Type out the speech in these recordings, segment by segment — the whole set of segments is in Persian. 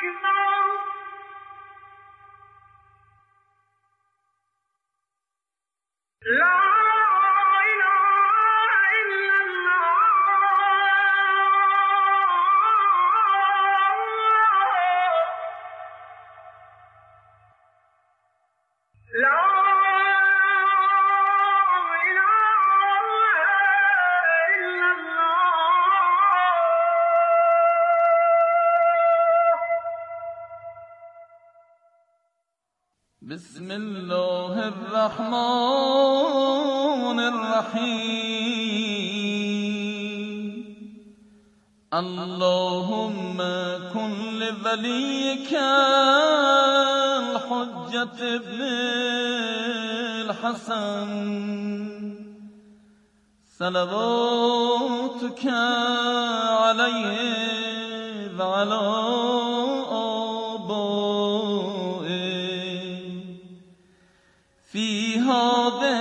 بسم الله الرحمن الرحیم اللهم کن لولیک الحجة ابن الحسن صلواتك علیه و علی في هذه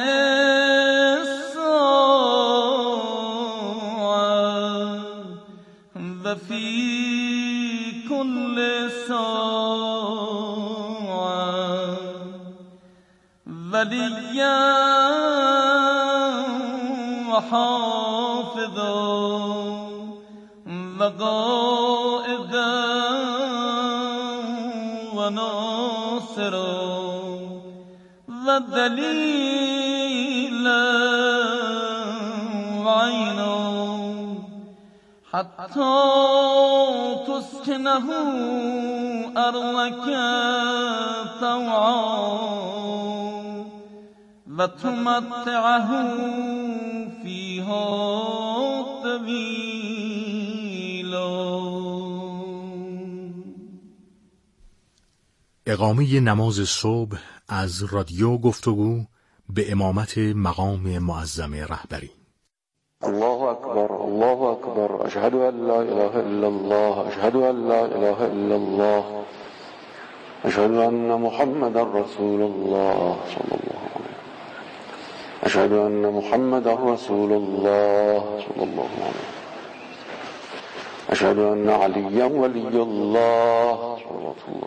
الساعة وفي كل ساعة وليا وحافظا وقائدا وناصرا ودليلا وعينا حتى تسكنه أرضك طوعا وتمتعه فيها طويلا. اقامه نماز صبح از رادیو گفتگو به امامت مقام معظم رهبری. الله اکبر الله اکبر اشهد ان لا اله الا الله اشهد ان لا اله الا الله اشهد ان محمد رسول الله صلی الله علیه اشهد ان محمد رسول الله صلی الله علیه اشهد ان علی ولی الله صلوات الله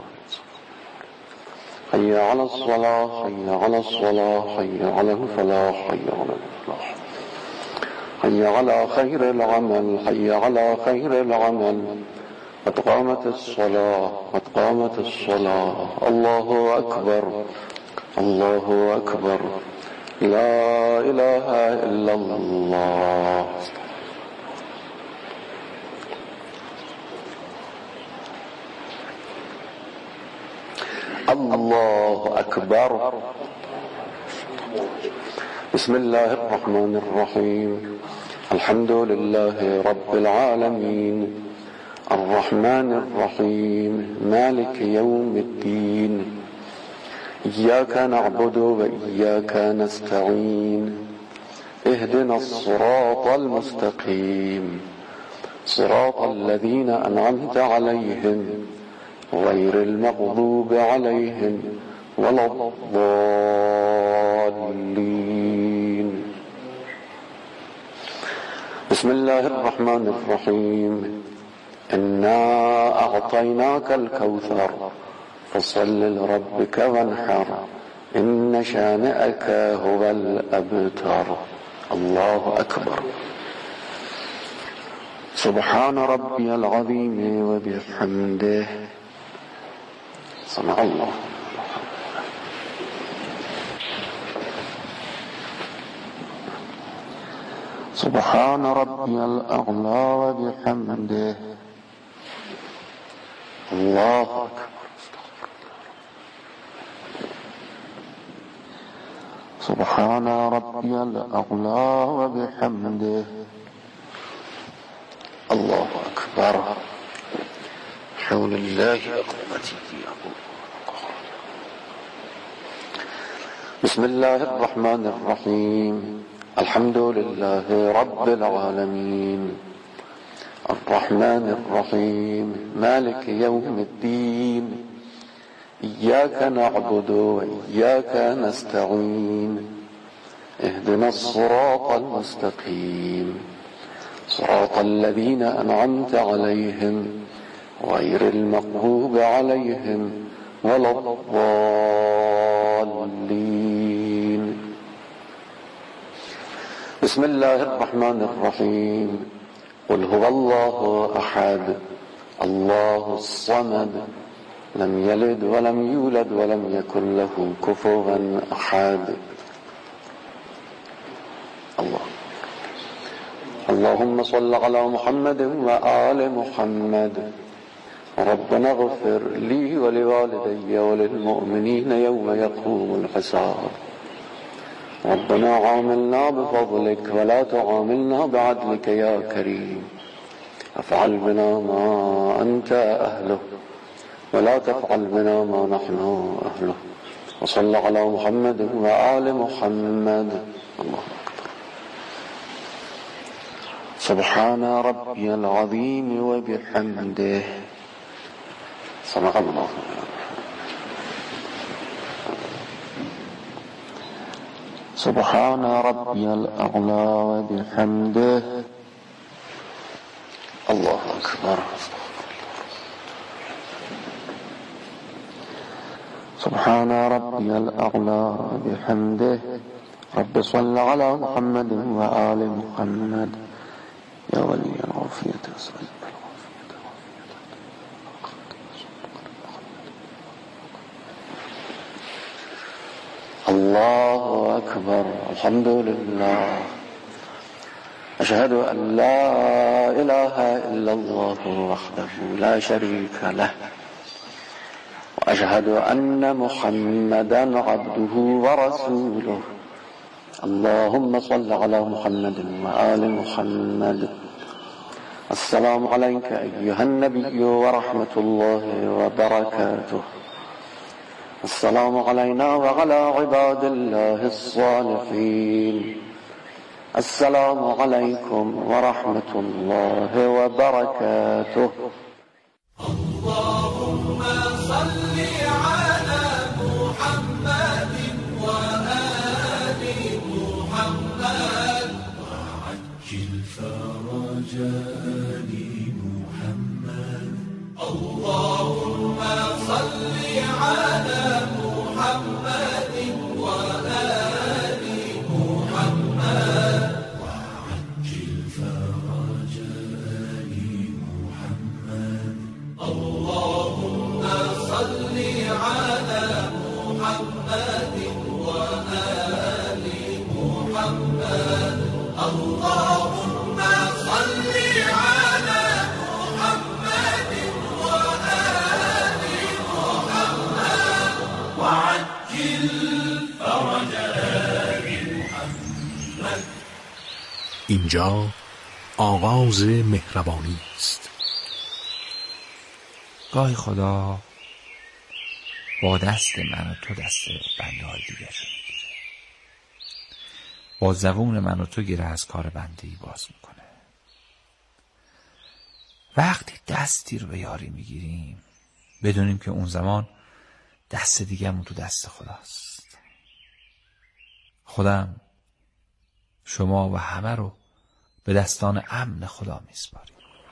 حي على الصلاة حي على الصلاة حي على الفلاح حي على الفلاح حي على خير العمل حي على خير العمل قد قامت الصلاة قد قامت الصلاة الله أكبر الله أكبر لا إله إلا الله. الله أكبر. بسم الله الرحمن الرحيم الحمد لله رب العالمين الرحمن الرحيم مالك يوم الدين إياك نعبد وإياك نستعين اهدنا الصراط المستقيم صراط الذين أنعمت عليهم غير المغضوب عليهم ولا الضالين. بسم الله الرحمن الرحيم إنا أعطيناك الكوثر فصل لربك وانحر إن شانئك هو الأبتر. الله أكبر. سبحان ربي العظيم وبحمده سمع الله. سبحان ربي الأعلى وبحمده الله أكبر. سبحان ربي الأعلى وبحمده الله أكبر. حول الله أقومتي بسم الله الرحمن الرحيم الحمد لله رب العالمين الرحمن الرحيم مالك يوم الدين إياك نعبد وإياك نستعين اهدنا الصراط المستقيم صراط الذين أنعمت عليهم غير المغضوب عليهم ولا الضالين. بسم الله الرحمن الرحيم. قل هو الله أحد الله الصمد لم يلد ولم يولد ولم يكن له كفوا أحد. اللهم صل على محمد وآل محمد. ربنا اغفر لي ولوالدي وللمؤمنين يوم يقوم الحساب. ربنا عاملنا بفضلك ولا تعاملنا بعدلك يا كريم. افعل بنا ما أنت أهله ولا تفعل بنا ما نحن أهله. وصل على محمد وآل محمد. الله أكبر. سبحان ربي العظيم وبحمده. صدق الله. سبحان ربي الأعلى وبحمده. الله أكبر. سبحان ربي الأعلى وبحمده. رب صل على محمد وآل محمد. يا ولي العافية أسأل الله أكبر. الحمد لله. أشهد أن لا إله إلا الله وحده لا شريك له وأشهد أن محمدا عبده ورسوله. اللهم صل على محمد وآل محمد. السلام عليك أيها النبي ورحمة الله وبركاته. السلام علينا وعلى عباد الله الصالحين. السلام عليكم ورحمة الله وبركاته. اللهم صل على محمد وآل محمد وعجل فرج آل محمد. اللهم صل على محمد وآل محمد وعجل فرج آل محمد. اللهم صل على محمد وآل محمد. اللهم صل على محمد وآل محمد وعجل فرج آل محمد. اینجا آغاز مهربانی است. گاهی خدا با دست من و تو دست بنده های دیگر رو میگیره، با زبون من و تو گره از کار بندهی باز میکنه. وقتی دستی رو به یاری میگیریم بدونیم که اون زمان دست دیگرمون تو دست خداست. خودم شما و همه رو به دستان امن خدا میسپاریم.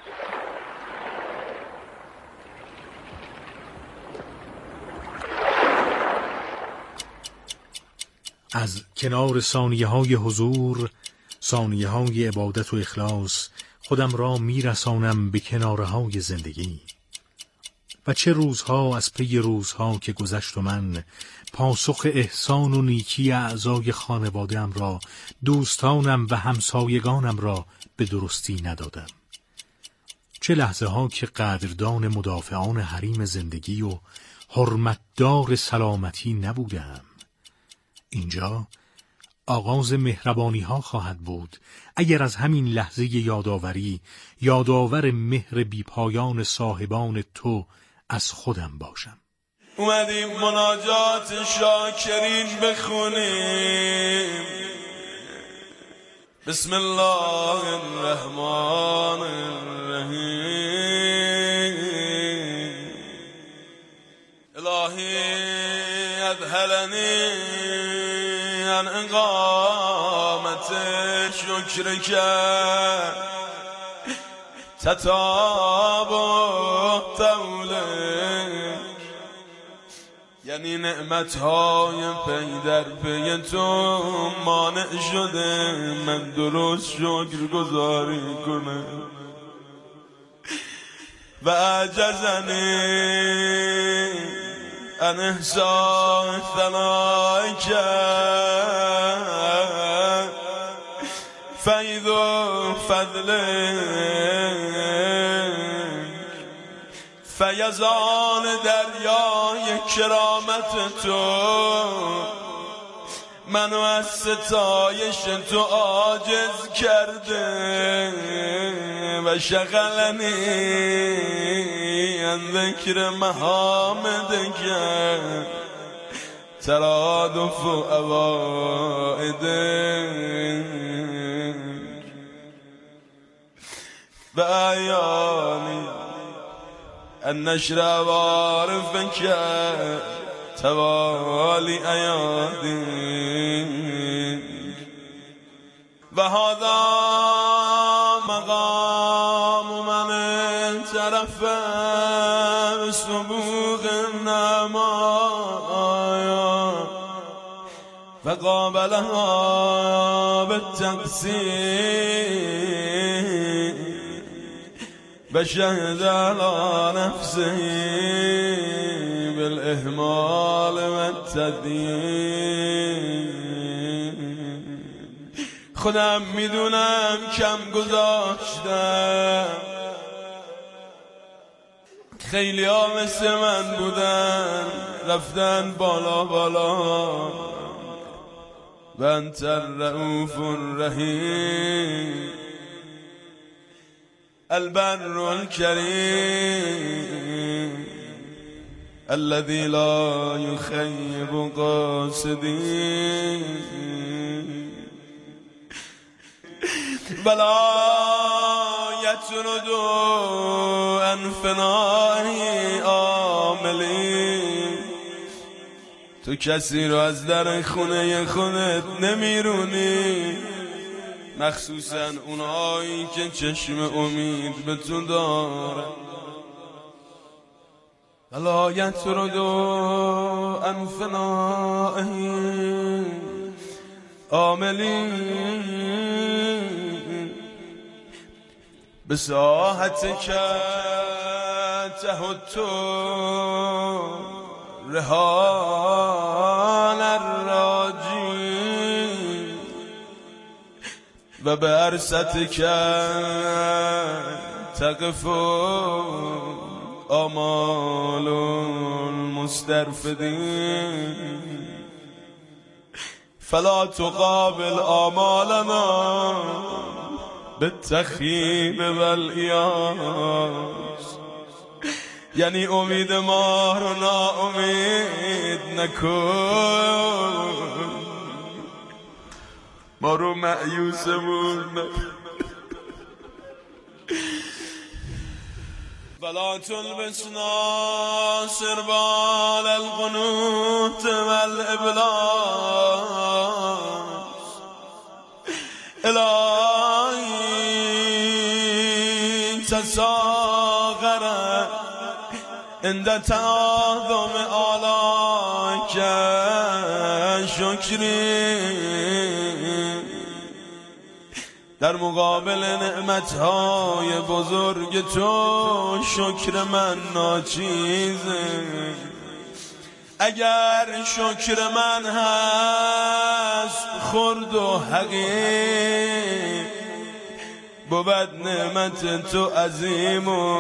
از کنار ثانیه های حضور، ثانیه های عبادت و اخلاص خودم را میرسانم به کناره های زندگی. و چه روزها از پی روزها که گذشت و من پاسخ احسان و نیکی اعضای خانواده‌ام را، دوستانم و همسایگانم را به درستی ندادم. چه لحظه ها که قدردان مدافعان حریم زندگی و حرمتدار سلامتی نبودم. اینجا آغاز مهربانی ها خواهد بود اگر از همین لحظه یادآور مهر بیپایان صاحبان تو از خودم باشم. اومدیم مناجات شاکرین بخونیم. بسم الله الرحمن الرحیم. الهی ادهلنی عن اقامت شکرک تتاب قبوله، یعنی نعمتهای پی در پی تو مانع شده من درست شکر گزاری کنم. و عجزنی ان احسان ثنائک فیض فضلک فیضان دریای کرامت تو منو از ستایش تو عاجز کرده و شغلنی ان ذکر محامدک ترادف اوائدک و اعیانی ان نشر عوارفک توالی ایادی و هذا مقام من اعترف بسبوغ النعماء و قابلها بالتقصیر بشهد على نفسه بالاهمال والتدین. خودم میدونم کم گذاشتم، خیلی ها مثل من بودن رفتن بالا بالا و انت الرؤوف الرحیم البر الكريم الذي لا يخيب قاصدين بلا يترد عن فنائه عاملين. تو کسی رو از در خونه خودت نمیرونی، مخصوصا اونایی که چشم امید به تو داره. ولا یترد عن فنائه عاملین بساحتک تهت رحال الراجین و به عرصتک تقف آمال المسترفدین فلا تقابل آمالنا بالتخیب والایاس. یعنی امید ما رو ناامید نکن، ما رو مأیوسمون نکن. ولا تلبسنا سربال القنوت والإبلاس. إلهي تساغر عند تعاظم آلاك شکری. در مقابل نعمتهای بزرگ تو شکر من ناچیزه. اگر شکر من هست خرد و حقیر، بود نعمت تو عظیم و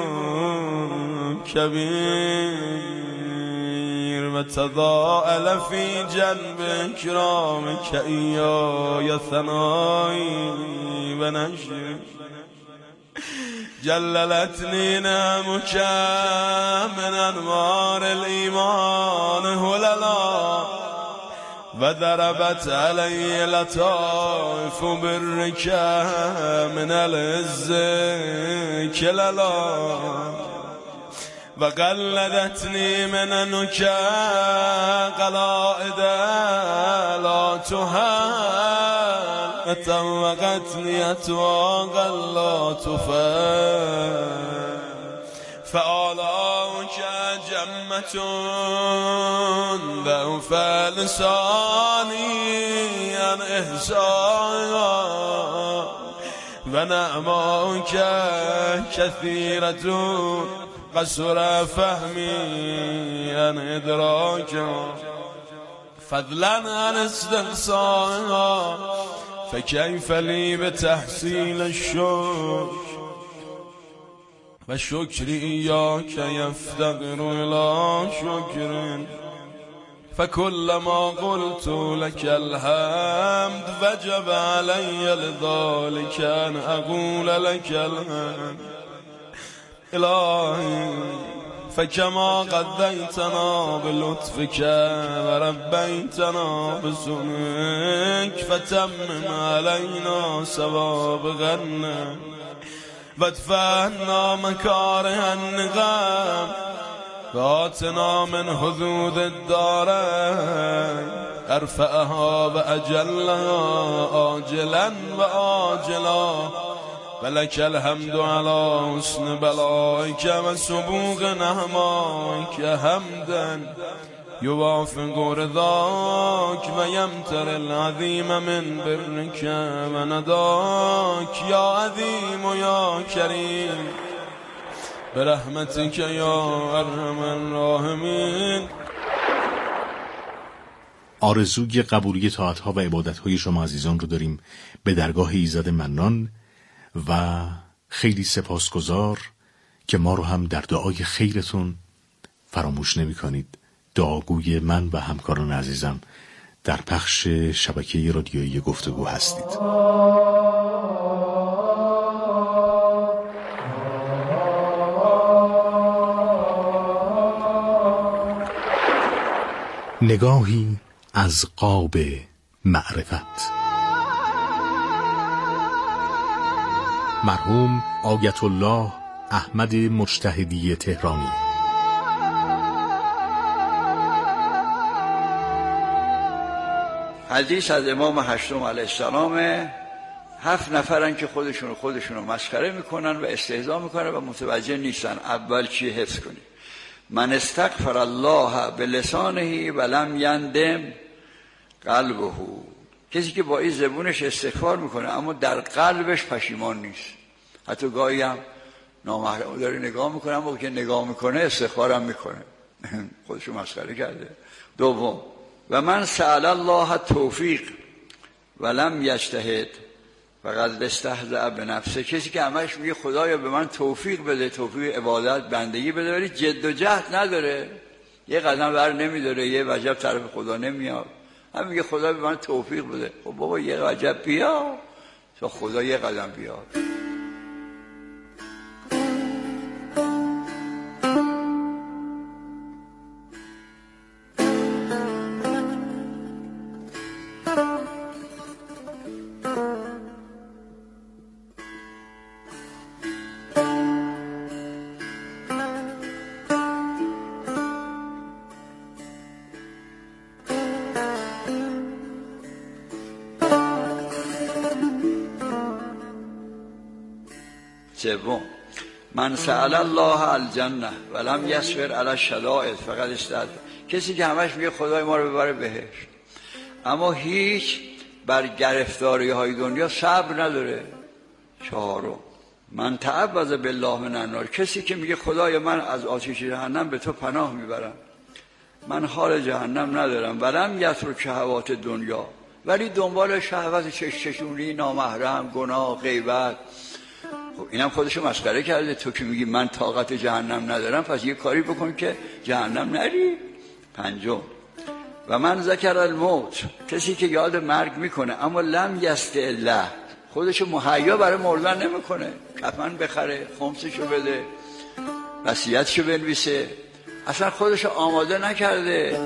کبیر. و تضاءل فی جنب اکرامک ایای ثنایی و نشر. جللتنی نعمک من انوار الایمان هللا و ضربت علی لطائف برک من العز کللا و قلدتنی مننک قلائد لا تهل و طوقتنی اطواقا لا تفل فآلاؤک جمة ضعف لساني عن إحسان ونعماك كثيرة قصر فهمي عن إدراك فضلا عن استقصاء فكيف لي بتحصيل الشكر والشكر إياك يفتقر إلى شكر فكلما قلت لك الحمد وجب علي لذلك أن أقول لك الحمد إلهي فكما قضيتنا بلطفك وربيتنا بسنك فتمم علينا ثواب غنك وادفعنا مكاره النقم وآتنا من حدود الدارين ارفعها وأجلها آجلا وآجلا ولك الحمد على حسن بلائك وسبوغ نعمائك حمدا يوافق رضاك ويمتر العظيم من برك ونداك يا عظيم يا كريم برحمتك يا ارحم الراحمین. آرزوی قبولی طاعت‌ها و عبادت‌های شما عزیزان رو داریم به درگاه ایزد منان و خیلی سپاسگزار که ما رو هم در دعای خیرتون فراموش نمی کنید. دعاگوی من و همکاران عزیزم در پخش شبکه رادیویی گفتگو هستید. نگاهی از قاب معرفت. مرحوم آیت الله احمد مجتهدی تهرانی. حدیث از امام هشتم علیه السلام 7 نفرن که خودشونو مسخره میکنن و استهزا میکنن و متوجه نیستن. اول چی حفظ کنی؟ من استغفر الله بلسانه ولم یندم قلبه. کسی که با این زبونش استغفار میکنه اما در قلبش پشیمان نیست. حتی گاهی هم نامحرم داره نگاه میکنه اما که نگاه میکنه استغفارم میکنه. خودشو مسخره کرده. دوم و من سأل الله توفیق ولم یجتهد فقد استهزأ بنفسه. کسی که همش میگه خدایا به من توفیق بده، توفیق عبادت بندگی بده، ولی جد و جهد نداره، یه قدم بر نمیداره، یه وجب طرف خدا نمیاد، هم میگه خدا به من توفیق بده. خب بابا یه وجب بیا تا خدا یه قدم بیاد. سوم من سأل الله الجنه ولم یصبر علی الشدائد فقد استهزأ. کسی که همش میگه خدای ما رو ببره بهشت اما هیچ بر گرفتاری های دنیا صبر نداره. چهارم من تعوذ بالله من النار. کسی که میگه خدای من از آتش جهنم به تو پناه میبرم، من حال جهنم ندارم. ولم یترک شهوات دنیا، ولی دنبال شهوت چشم‌چشونی، نامحرم، گناه، غیبت. خب اینم خودشو مسخره کرده. تو که میگی من طاقت جهنم ندارم پس یه کاری بکن که جهنم نری. پنجم و من ذکر الموت. کسی که یاد مرگ میکنه اما لم یستعله، خودشو مهیا برای مردن نمیکنه. کفن بخره، خمسشو بده، وصیتشو بنویسه، اصلا خودشو آماده نکرده.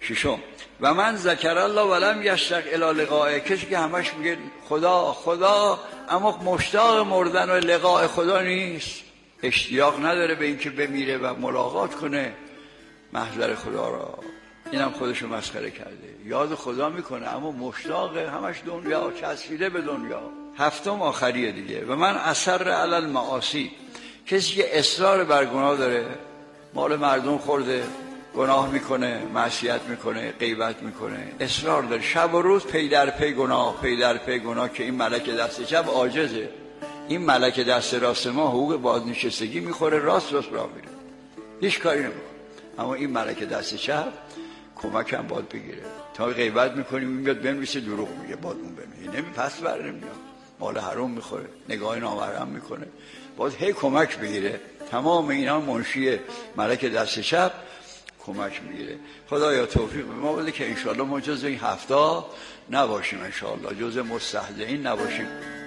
ششم و من ذکر الله ولم یشتاق الی لقائه، کسی که همش میگه خدا خدا اما مشتاق مردن و لقاء خدا نیست، اشتیاق نداره به اینکه بمیره و ملاقات کنه محضر خدا را، اینم خودشو مسخره کرده، یاد خدا میکنه اما مشتاق همش دنیا، چسبیده به دنیا. هفتم آخریه دیگه و من اصر علی المعاصی، کسی که اصرار بر گناه داره، مال مردم خورده، گناه میکنه، معصیت میکنه، غیبت میکنه، اصرار داره شب و روز پی در پی گناه، پی در پی گناه، که این ملک دست چپ عاجزه، این ملک دست راست ما حقوق بازنشستگی میخوره، راست راه میره، هیچ کاری نمیکنه، اما این ملک دست چپ کمک هم باید بگیره. تا غیبت میکنیم میاد بنویسه دروغ میگه، باید اون بنویسه، پس بر نمیاد، مال حرام میخوره، نگاه نامحرم میکنه، باید هی کمک بگیره. تمام اینا منشی ملک دست چپ کمک میگیره. خدایا توفیق به ما بده که انشالله ما جز این هفته نباشیم، انشالله جز مستهزئین نباشیم.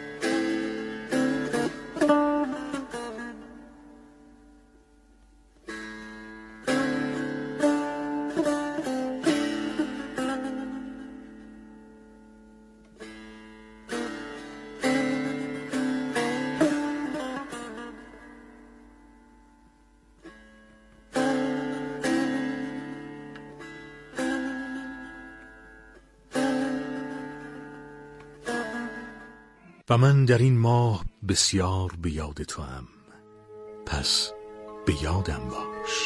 و من در این ماه بسیار به یاد توام، پس به یادم باش.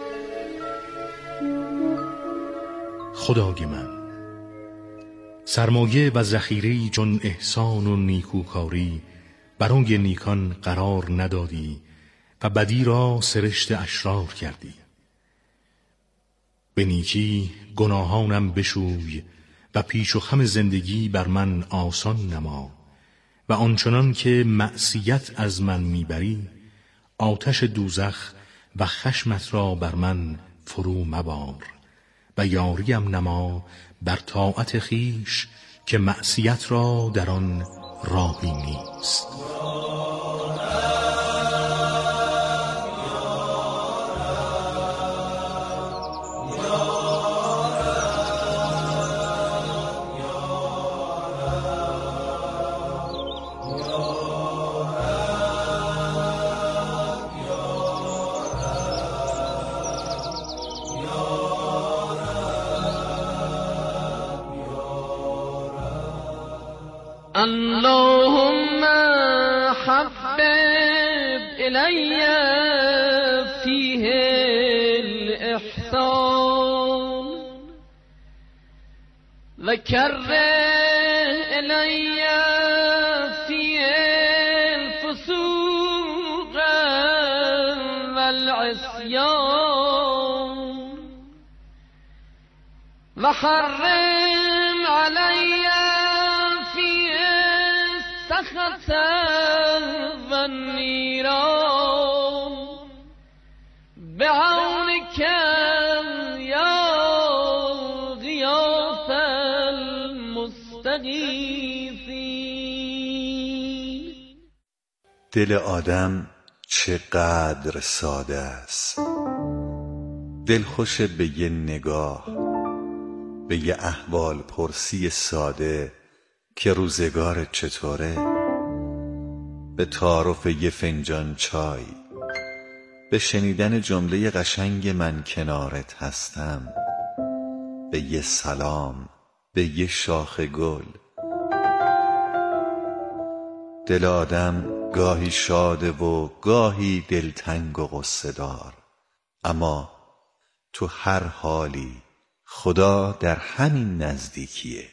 خدای من، سرمایه و ذخیره‌ای چون احسان و نیکوکاری برای نیکان قرار ندادی و بدی را سرشت اشرار کردی. به نیکی گناهانم بشوی و پیش و خم زندگی بر من آسان نما و آنچنان که معصیت از من میبری آتش دوزخ و خشمت را بر من فرو مبار و یاریم نما بر طاعت خویش که معصیت را در آن راهی نیست. اللهم حبب إلي فيه الإحسان وكره إلي فيه الفسوق والعصيان وحرم علي سخط والنيران بعونك يا غياث المستغيثين. دل آدم چقدر ساده است، دلخوش به یه نگاه، به یه احوال پرسی ساده که روزگار چطوره، به تعارف یه فنجان چای، به شنیدن جمله قشنگ من کنارت هستم، به یه سلام، به یه شاخ گل. دل آدم گاهی شاده و گاهی دلتنگ و غصه دار، اما تو هر حالی خدا در همین نزدیکیه.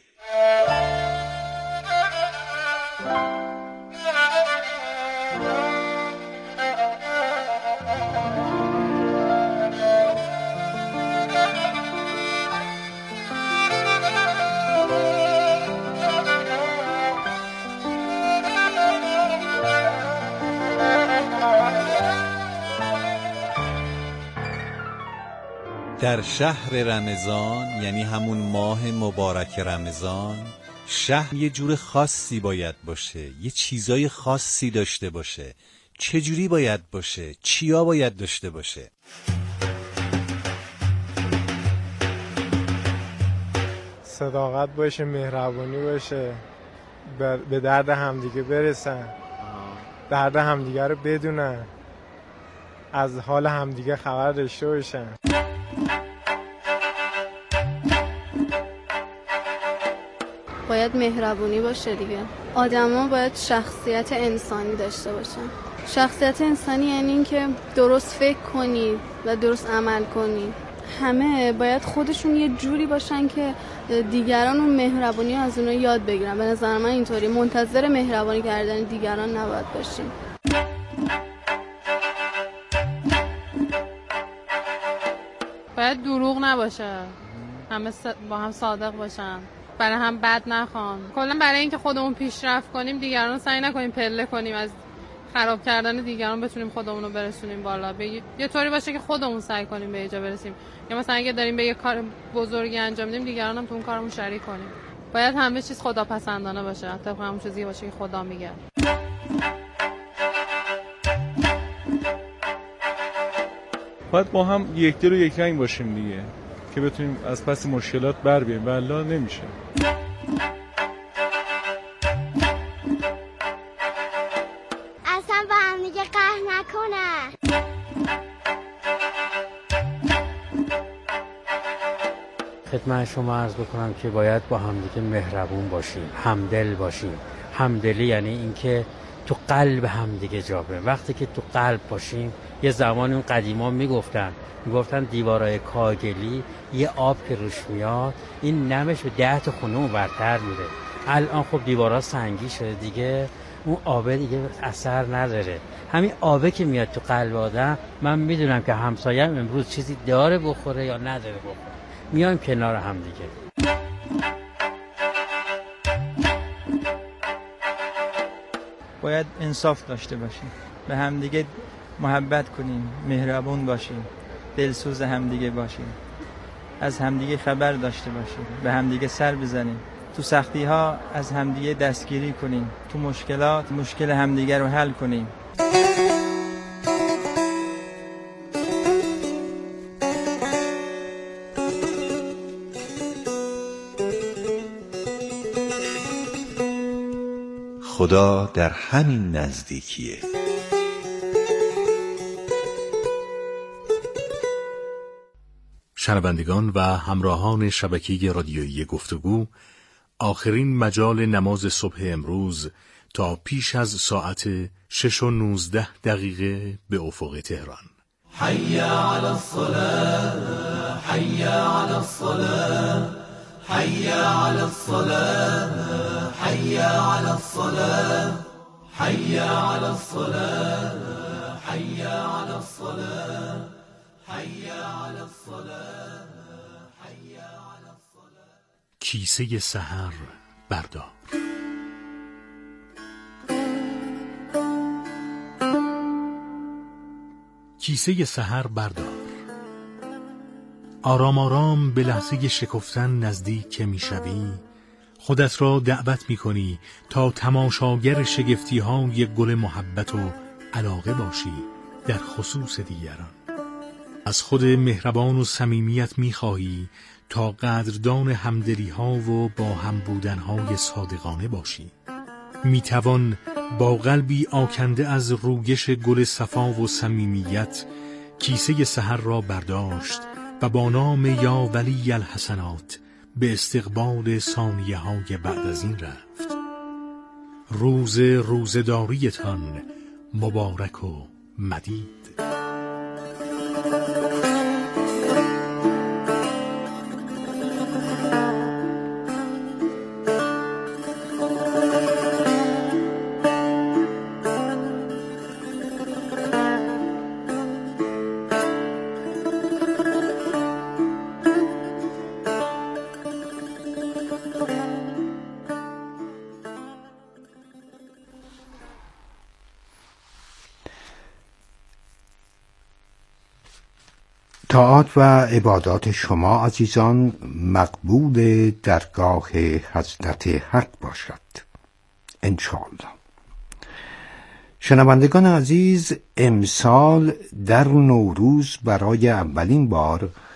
در شهر رمضان، یعنی همون ماه مبارک رمضان، شهر یه جور خاصی باید باشه، یه چیزای خاصی داشته باشه. چجوری باید باشه؟ چیا باید داشته باشه؟ صداقت باشه، مهربانی باشه، به درد همدیگه برسن، درد همدیگه رو بدونن، از حال همدیگه خبر داشته باشن. باید مهربونی باشه دیگه. آدما باید شخصیت انسانی داشته باشن. شخصیت انسانی یعنی این که درست فکر کنی و درست عمل کنی. همه باید خودشون یه جوری باشن که دیگران اون مهربونی از اونها یاد بگیرن. به نظر من اینطوری. منتظر مهربانی کردن دیگران نباید باشیم. باید دروغ نباشه. همه با هم صادق باشن. برای هم بد نخوان. کلا برای اینکه خودمون پیشرفت کنیم دیگران سعی نکنیم پله کنیم، از خراب کردن دیگران بتونیم خودمون رو برسونیم بالا. یه طوری باشه که خودمون سعی کنیم به یه جا برسیم. یا مثلا اگه داریم به یه کار بزرگی انجام میدیم دیگران هم تو اون کارمون شریک کنیم. باید همه چیز خداپسندانه باشه، طبق همون چیزی باشه که خدا میگه. باید با هم یک دل و یک رنگ باشیم دیگه، که بتونیم از پس مشکلات بر بیاییم. والله نمیشه. اصلا با هم دیگه قهر نکنن. خدمت شما عرض بکنم که باید با همدیگه مهربون باشیم، همدل باشیم. همدلی یعنی اینکه تو قلب همدیگه جا بریم. وقتی که تو قلب باشیم، یه زمانی اون قدیما میگفتن دیوارای کاگلی یه آب که روش میاد این نمش به 10 تا خونه اون برتر میره. الان خب دیوارا سنگی شده دیگه، اون آبه دیگه اثر نداره. همین آبه که میاد تو قلب آدم، من میدونم که همسایم امروز چیزی داره بخوره یا نداره بخوره، میایم کنار هم دیگه. باید انصاف داشته باشیم، به همدیگه محبت کنیم، مهربون باشیم، دلسوز همدیگه باشیم، از همدیگه خبر داشته باشیم، به همدیگه سر بزنیم، تو سختی ها از همدیگه دستگیری کنیم، تو مشکلات مشکل همدیگه رو حل کنیم. خدا در همین نزدیکیه. شنوندگان و همراهان شبکه رادیویی گفتگو، آخرین مجال نماز صبح امروز تا پیش از ساعت 6:19 به افق تهران. حی علی الصلاة، حی علی الصلاة، حی علی الصلاة، حی علی الصلاة، حی علی الصلاة، حی علی الصلاة، حی علی الصلاة، حی علی الصلاة. کیسه سحر بردار. کیسه سحر بردار. آرام آرام به لحظه شکفتن نزدیک که میشوی، خودت را دعوت میکنی تا تماشاگر شگفتی های گل محبت و علاقه باشی در خصوص دیگران. از خود مهربان و صمیمیت میخواهی تا قدردان همدلی ها و با هم بودن های صادقانه باشی. میتوان با قلبی آکنده از رویش گل صفا و صمیمیت کیسه سحر را برداشت و با نام یا ولی الحسنات به استقبال ثانیه های بعد از این رفت. روزداریتان مبارک و مدید. طاعات و عبادات شما عزیزان مقبول درگاه حضرت حق باشد انشاءالله. شنوندگان عزیز، امسال در نوروز برای اولین بار